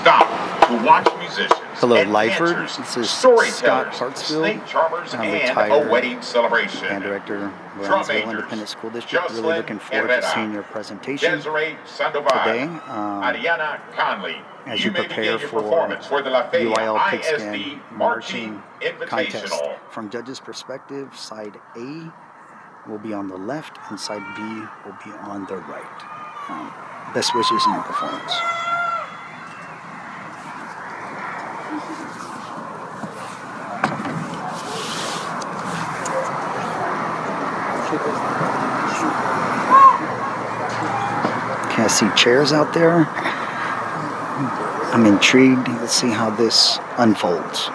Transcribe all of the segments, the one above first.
Hello, and Lyford. dancers, This is storytellers, Scott Hartsfield. snake charmers, I'm and retired a wedding celebration. band director, Drum Brownsville majors, Independent School District. Really Jocelyn looking forward to Herrera, seeing your presentation Desiree Sandoval, today. Ariana Conley. As you may prepare begin your for performance for the Lafayette UIL ISD Pigskin Marching Contest. Invitational. From judges' perspective, side A will be on the left and side B will be on the right. Best wishes in your performance. Okay, I see chairs out there. I'm intrigued. Let's see how this unfolds.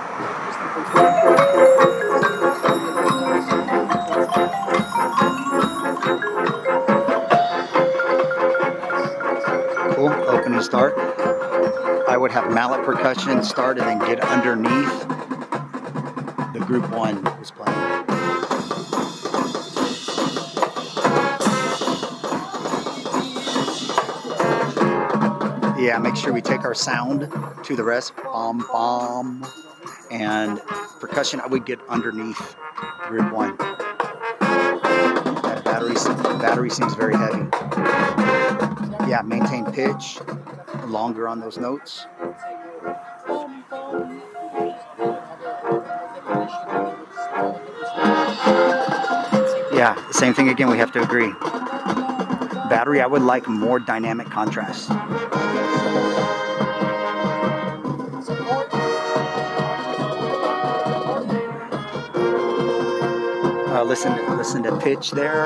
Cool. Opening start. I would have mallet percussion start and then get underneath the group one was playing. Yeah, make sure we take our sound to the rest. Bom, bom. And percussion, I would get underneath group one. That battery seems very heavy. Yeah, maintain pitch, longer on those notes. Yeah, same thing again, we have to agree. Battery, I would like more dynamic contrast. Listen to pitch there.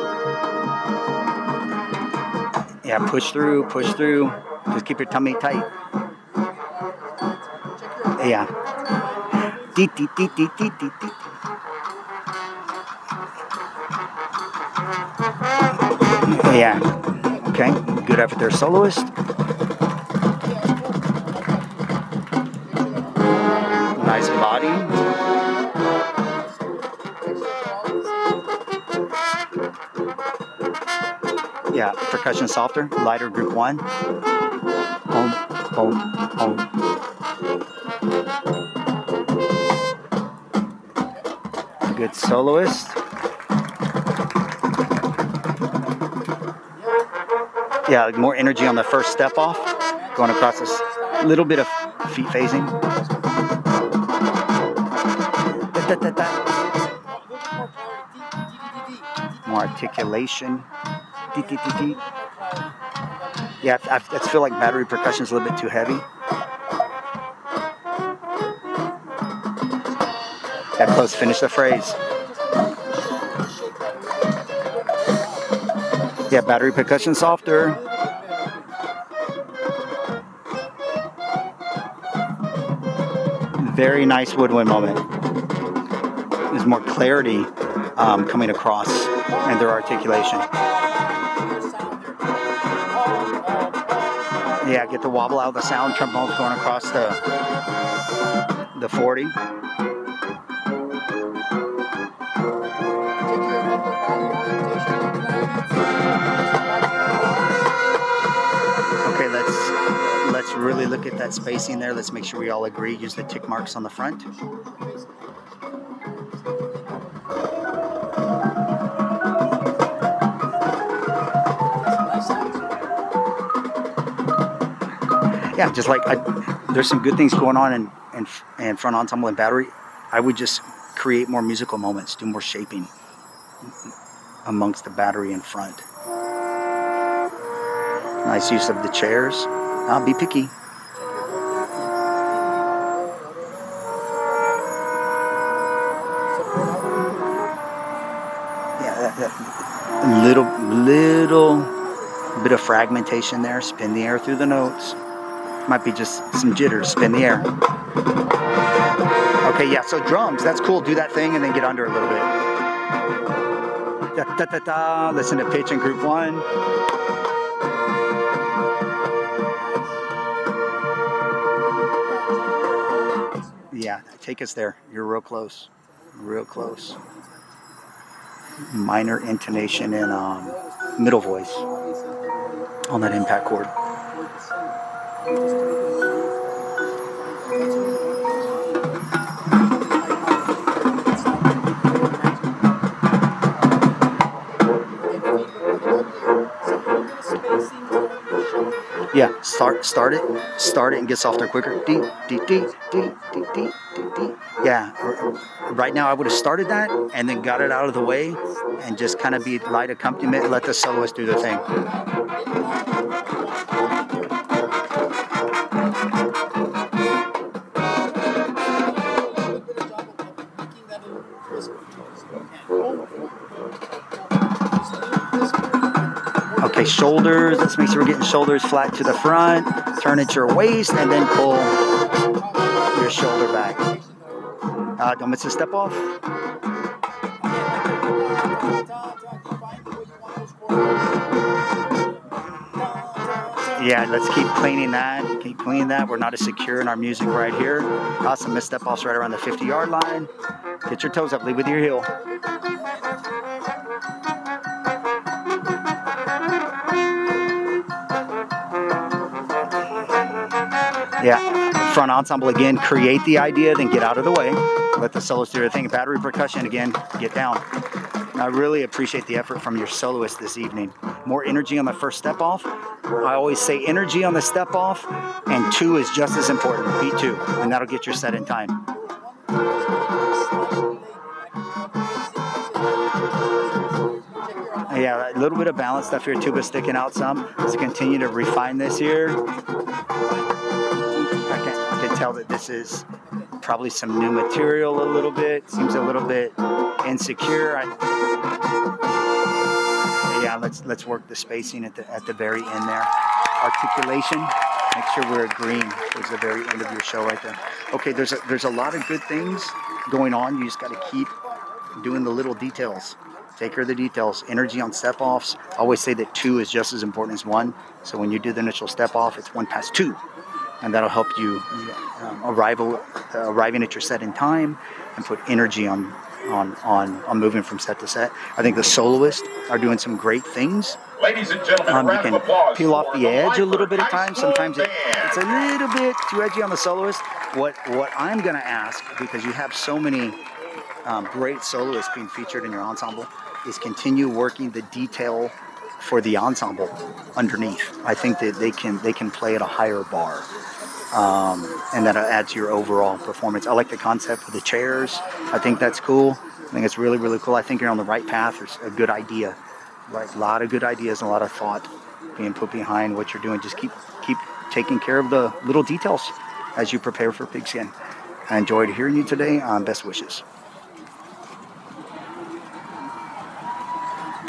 Yeah, push through. Just keep your tummy tight. Yeah. Deet, deet, deet, deet, deet, deet, deet. Yeah. Okay. Good effort there, soloist. Nice body. Yeah, percussion softer, lighter group one. Home, home, home. Good soloist. Yeah, more energy on the first step off. Going across this little bit of feet phasing. Da, da, da, da. More articulation. Yeah, I feel like battery percussion is a little bit too heavy. That close, finish the phrase. Yeah, battery percussion softer. Very nice woodwind moment. There's more clarity coming across and their articulation. Yeah, get the wobble out of the sound. Trombones going across the 40. Okay, let's really look at that spacing there. Let's make sure we all agree. Use the tick marks on the front. Yeah, just like there's some good things going on in front ensemble and battery. I would just create more musical moments, do more shaping amongst the battery in front. Nice use of the chairs. Be picky. Yeah, that little bit of fragmentation there. Spin the air through the notes. Might be just some jitters. Spin the air. Okay, yeah, so drums, that's cool. Do that thing and then get under a little bit. Da, da, da, da. Listen to pitch in group one. Yeah, take us there. You're real close. Real close. Minor intonation and middle voice on that impact chord. Start it, and gets off there quicker. Dee, dee, dee, dee, dee, dee, dee, dee. Yeah. Right now, I would have started that and then got it out of the way, and just kind of be light accompaniment and let the soloist do the thing. Okay, shoulders. Let's make sure we're getting shoulders flat to the front. Turn at your waist and then pull your shoulder back. Don't miss a step off. Yeah, let's keep cleaning that. Keep cleaning that. We're not as secure in our music right here. Awesome. Miss step offs right around the 50-yard line. Get your toes up. Lead with your heel. Yeah, front ensemble again, create the idea, then get out of the way. Let the soloist do their thing. Battery percussion again, get down. I really appreciate the effort from your soloist this evening. More energy on the first step off. I always say energy on the step off, and 2 is just as important. Beat 2, and that'll get your set in time. Yeah, a little bit of balance stuff here. Tuba sticking out some. Let's continue to refine this here. I can tell that this is probably some new material a little bit. Seems a little bit insecure. Yeah, let's work the spacing at the very end there. Articulation. Make sure we're agreeing towards the very end of your show right there. Okay, there's a lot of good things going on. You just got to keep doing the little details. Take care of the details. Energy on step offs. I always say that 2 is just as important as 1. So when you do the initial step off, it's 1 past 2. And that'll help you arriving at your set in time and put energy on moving from set to set. I think the soloists are doing some great things. Ladies and gentlemen, You can peel off the edge a little bit of time. Sometimes it's a little bit too edgy on the soloist. What I'm going to ask, because you have so many great soloists being featured in your ensemble, is continue working the detail for the ensemble underneath. I think that they can play at a higher bar, and that'll add to your overall performance. I like the concept of the chairs. I think that's cool. I think it's really, really cool. I think you're on the right path. There's a good idea, right? A lot of good ideas and a lot of thought being put behind what you're doing. Just keep taking care of the little details as you prepare for Pigskin. I enjoyed hearing you today. Best wishes.